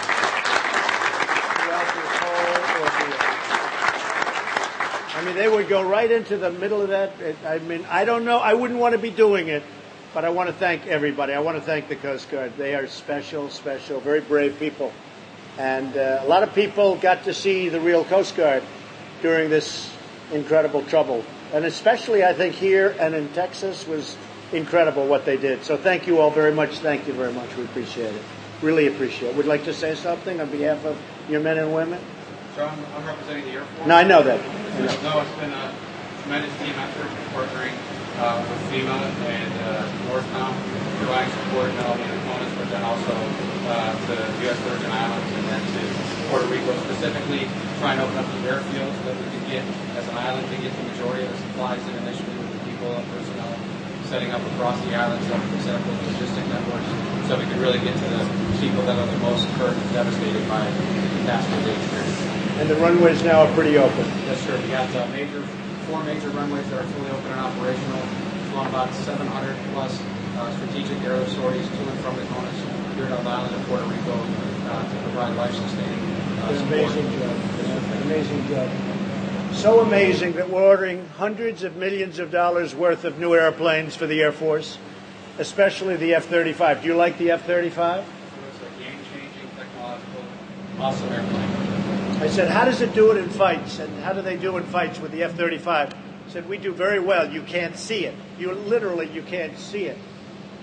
I mean, they would go right into the middle of that. I mean, I don't know. I wouldn't want to be doing it, but I want to thank everybody. I want to thank the Coast Guard. They are special, special, very brave people. And uh, a lot of people got to see the real Coast Guard during this incredible trouble. And especially, I think, here and in Texas was incredible what they did. So thank you all very much. Thank you very much. We appreciate it. Really appreciate it. Would you like to say something on behalf of your men and women? So I'm, I'm representing the Air Force. No, I know that. No, it's been a tremendous team effort partnering uh, with FEMA and uh, Northcom, providing support not only to opponents, but then also uh, to the U S Virgin Islands and then to Puerto Rico, specifically trying to open up the airfields so that we can get, as an island, to get the majority of the supplies in initially with the people and personnel setting up across the islands, so we can set up those logistic networks so we can really get to the people that are the most hurt and devastated by the catastrophe they experienced. And the runways now are pretty open. Yes, sir. We got uh, major, four major runways that are fully open and operational. We've flown about seven hundred plus uh, strategic aerial sorties to and from the components here on the island of Puerto Rico uh, to provide life-sustaining uh, It's an support. amazing job. It's an amazing job. So amazing that we're ordering hundreds of millions of dollars worth of new airplanes for the Air Force, especially the F thirty-five. Do you like the F thirty-five? It's a game-changing, technological, awesome airplane. I said, how does it do it in fights? And how do they do in fights with the F thirty-five? I said, we do very well. You can't see it. You literally, you can't see it.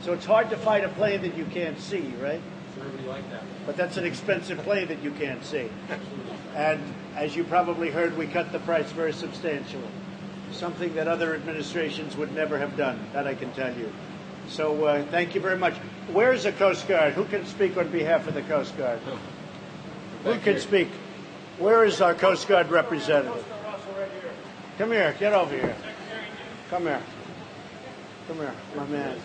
So it's hard to fight a plane that you can't see, right? Everybody like that. But that's an expensive plane that you can't see. And as you probably heard, we cut the price very substantially. Something that other administrations would never have done, that I can tell you. So uh, thank you very much. Where is the Coast Guard? Who can speak on behalf of the Coast Guard? Who can speak? Where is our Coast Guard representative? Come here. Get over here. Come here. Come here, my man.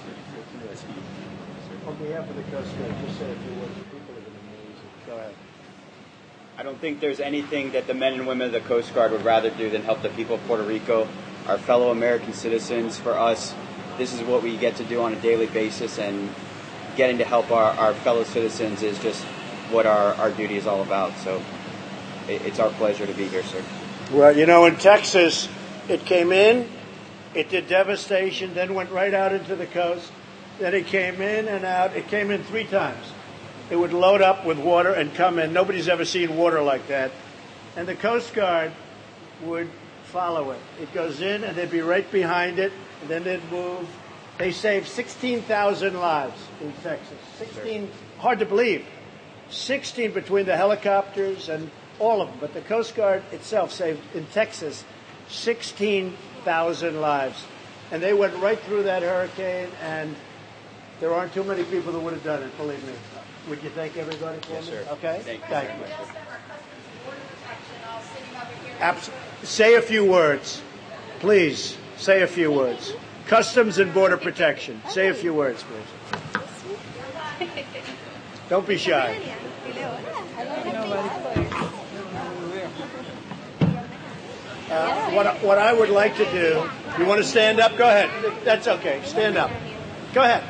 On behalf of the Coast Guard, just say a few words. People have been amazing. Go ahead. I don't think there's anything that the men and women of the Coast Guard would rather do than help the people of Puerto Rico, our fellow American citizens. For us, this is what we get to do on a daily basis, and getting to help our, our fellow citizens is just what our, our duty is all about. So it, it's our pleasure to be here, sir. Well, you know, in Texas, it came in, it did devastation, then went right out into the coast. Then it came in and out. It came in three times. It would load up with water and come in. Nobody's ever seen water like that. And the Coast Guard would follow it. It goes in, and they'd be right behind it, and then they'd move. They saved sixteen thousand lives in Texas. sixteen, hard to believe. sixteen between the helicopters and all of them. But the Coast Guard itself saved, in Texas, sixteen thousand lives. And they went right through that hurricane, and there aren't too many people that would have done it, believe me. Would you thank everybody for yes, me? Sir. Okay? Thank you. Thank you. Abs- say a few words. Please, say a few words. Customs and Border Protection. Say a few words, please. Don't be shy. Uh, what, what I would like to do, you want to stand up? Go ahead. That's okay. Stand up. Go ahead.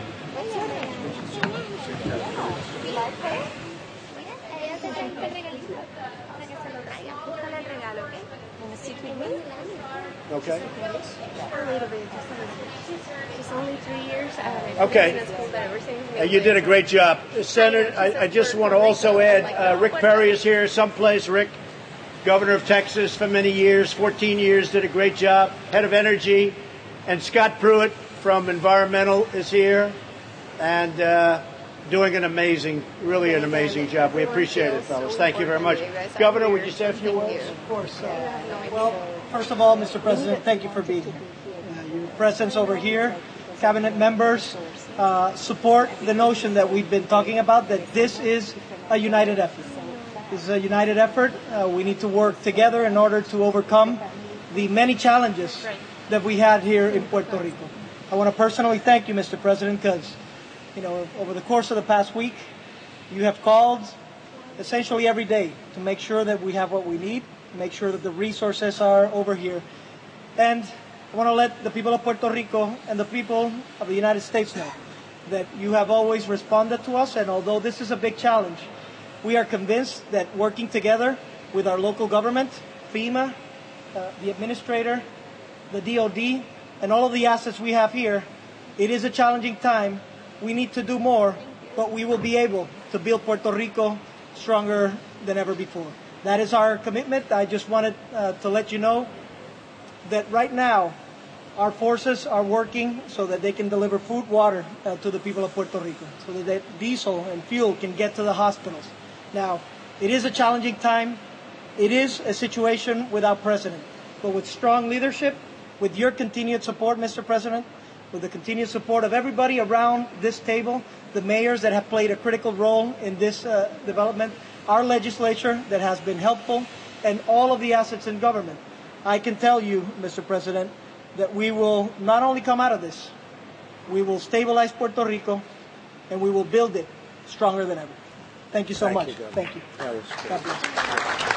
Okay. A little bit. It's only three years. Okay. Uh, you did a great job. Senator, I, I just want to also add, uh, Rick Perry is here someplace. Rick, governor of Texas for many years, fourteen years, did a great job. Head of Energy. And Scott Pruitt from Environmental is here. And uh, doing an amazing, really an amazing job. We appreciate it, fellas. Thank you very much. Governor, would you say a few words? Of course. Uh, well, first of all, Mister President, thank you for being here. Uh, your presence over here, cabinet members, uh, support the notion that we've been talking about, that this is a united effort. This is a united effort. Uh, we need to work together in order to overcome the many challenges that we had here in Puerto Rico. I want to personally thank you, Mister President, because you know, over the course of the past week, you have called essentially every day to make sure that we have what we need, make sure that the resources are over here. And I want to let the people of Puerto Rico and the people of the United States know that you have always responded to us, and although this is a big challenge, we are convinced that working together with our local government, FEMA, uh, the administrator, the D O D, and all of the assets we have here, it is a challenging time. We need to do more, but we will be able to build Puerto Rico stronger than ever before. That is our commitment. I just wanted uh, to let you know that right now our forces are working so that they can deliver food, water uh, to the people of Puerto Rico, so that they, diesel and fuel can get to the hospitals. Now, it is a challenging time. It is a situation without precedent. But with strong leadership, with your continued support, Mister President, with the continued support of everybody around this table, the mayors that have played a critical role in this uh, development, our legislature that has been helpful, and all of the assets in government, I can tell you, Mister President, that we will not only come out of this, we will stabilize Puerto Rico, and we will build it stronger than ever. Thank you so Thank much. you, Governor. Thank you. That was God bless.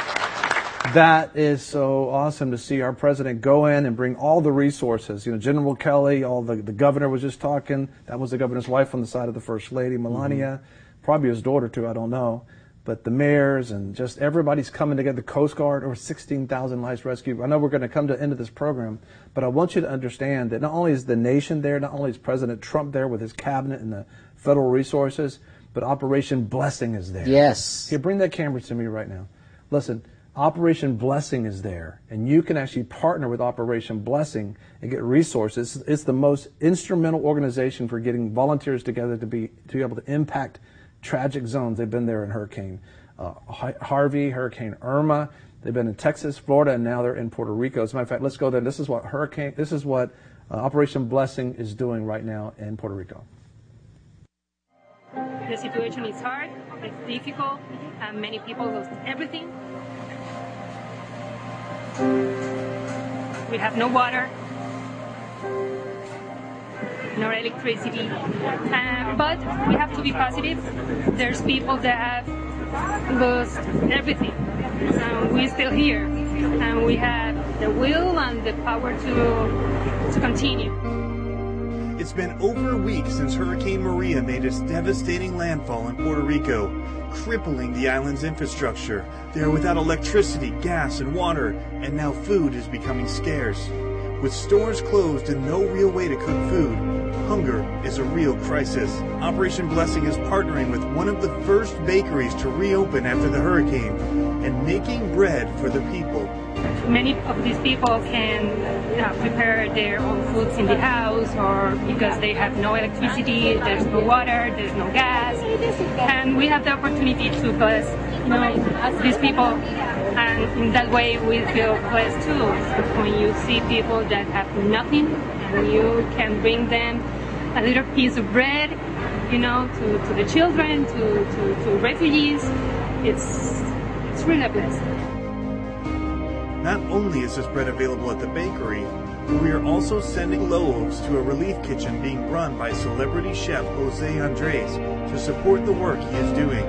That is so awesome to see our president go in and bring all the resources. You know, General Kelly, all the, the governor was just talking. That was the governor's wife on the side of the First Lady, Melania. Mm-hmm. Probably his daughter, too, I don't know. But the mayors and just everybody's coming together. The Coast Guard, over sixteen thousand lives rescued. I know we're going to come to the end of this program, but I want you to understand that not only is the nation there, not only is President Trump there with his cabinet and the federal resources, but Operation Blessing is there. Yes. Here, bring that camera to me right now. Listen, Operation Blessing is there, and you can actually partner with Operation Blessing and get resources. It's the most instrumental organization for getting volunteers together to be to be able to impact tragic zones. They've been there in Hurricane uh, Harvey, Hurricane Irma. They've been in Texas, Florida, and now they're in Puerto Rico. As a matter of fact, let's go there. This is what Hurricane. This is what uh, Operation Blessing is doing right now in Puerto Rico. The situation is hard. It's difficult, and many people lost everything. We have no water, no electricity, uh, but we have to be positive. There's people that have lost everything, and we're still here, and we have the will and the power to to continue. It's been over a week since Hurricane Maria made its devastating landfall in Puerto Rico, crippling the island's infrastructure. They are without electricity, gas, and water, and now food is becoming scarce. With stores closed and no real way to cook food, hunger is a real crisis. Operation Blessing is partnering with one of the first bakeries to reopen after the hurricane and making bread for the people. Many of these people can uh, prepare their own foods in the house, or because they have no electricity, there's no water, there's no gas, and we have the opportunity to bless, you know, these people, and in that way we feel blessed too. When you see people that have nothing, and you can bring them a little piece of bread, you know, to, to the children, to, to, to refugees, it's it's really a blessing. Not only is this bread available at the bakery, but we are also sending loaves to a relief kitchen being run by celebrity chef Jose Andres to support the work he is doing.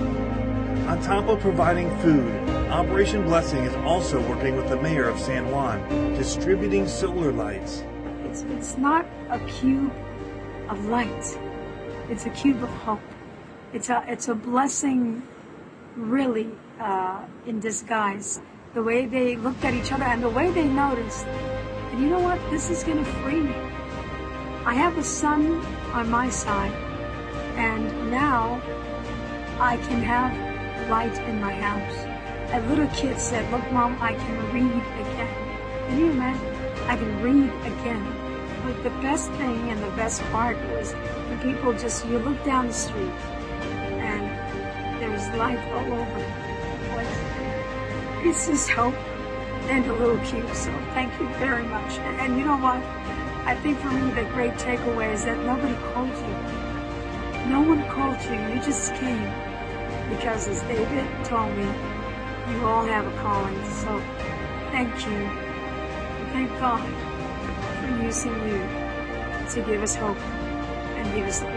On top of providing food, Operation Blessing is also working with the mayor of San Juan, distributing solar lights. It's, it's not a cube of light. It's a cube of hope. It's a, it's a blessing, really, uh, in disguise. The way they looked at each other and the way they noticed, and you know what, this is going to free me. I have a son on my side, and now I can have light in my house. A little kid said, look, Mom, I can read again. Can you imagine? I can read again. But the best thing and the best part was when people just, you look down the street, and there's light all over the place. It's just hope and a little cube, so thank you very much. And, and you know what? I think for me the great takeaway is that nobody called you. No one called you. You just came. Because as David told me, you all have a calling. So thank you. Thank God for using you to give us hope and give us life.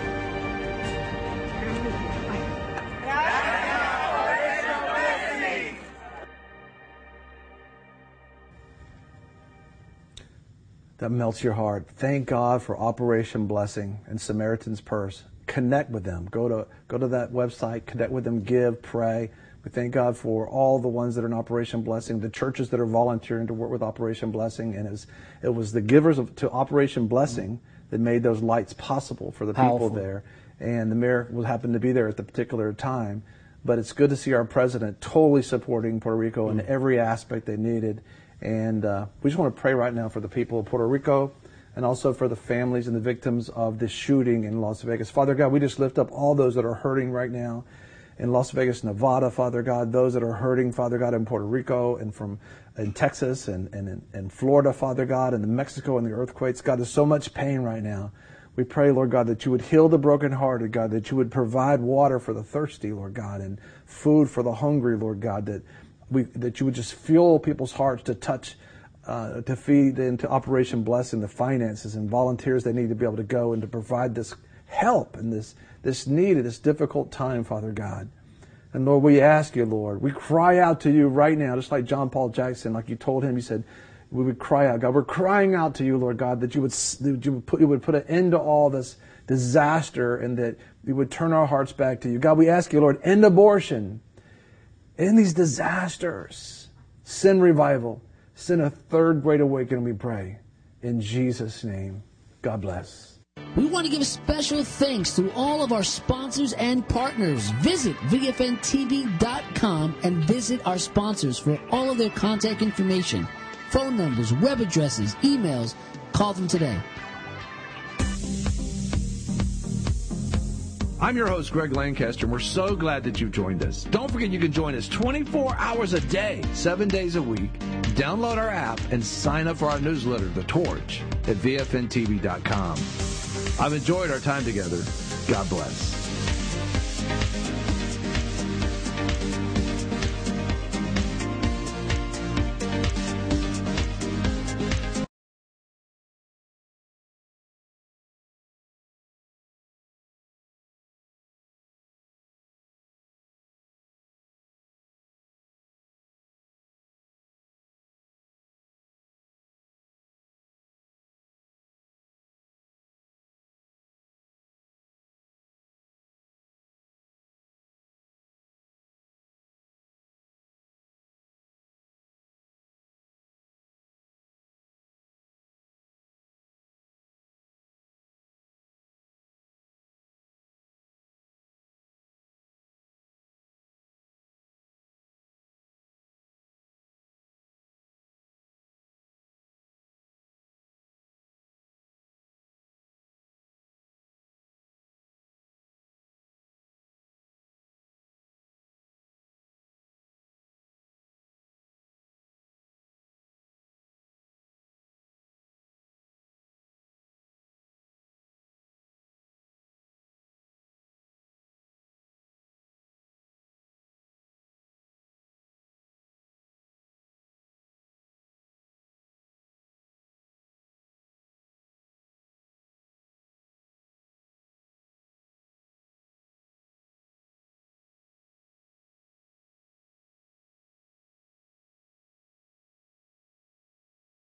That melts your heart. Thank God for Operation Blessing and Samaritan's Purse. Connect with them. Go to go to that website, connect with them, give, pray. We thank God for all the ones that are in Operation Blessing, the churches that are volunteering to work with Operation Blessing. And it was, it was the givers of, to Operation Blessing that made those lights possible for the Powerful. people there. And the mayor will happen to be there at the particular time. But it's good to see our president totally supporting Puerto Rico in every aspect they needed. And uh, we just want to pray right now for the people of Puerto Rico and also for the families and the victims of this shooting in Las Vegas. Father God, we just lift up all those that are hurting right now in Las Vegas, Nevada, Father God, those that are hurting, Father God, in Puerto Rico and from in Texas and, and in and Florida, Father God, and in Mexico and the earthquakes. God, there's so much pain right now. We pray, Lord God, that you would heal the brokenhearted, God, that you would provide water for the thirsty, Lord God, and food for the hungry, Lord God, that We, that you would just fuel people's hearts to touch, uh, to feed into Operation Blessing the finances and volunteers they need to be able to go and to provide this help and this, this need at this difficult time, Father God. And Lord, we ask you, Lord, we cry out to you right now, just like John Paul Jackson, like you told him, you said, we would cry out, God, we're crying out to you, Lord God, that you would, that you would put, you would put an end to all this disaster and that you would turn our hearts back to you. God, we ask you, Lord, end abortion. In these disasters, send revival, send a third great awakening, we pray. In Jesus' name, God bless. We want to give special thanks to all of our sponsors and partners. Visit V F N T V dot com and visit our sponsors for all of their contact information, phone numbers, web addresses, emails. Call them today. I'm your host, Greg Lancaster, and we're so glad that you've joined us. Don't forget you can join us twenty-four hours a day, seven days a week. Download our app and sign up for our newsletter, The Torch, at V F N T V dot com. I've enjoyed our time together. God bless.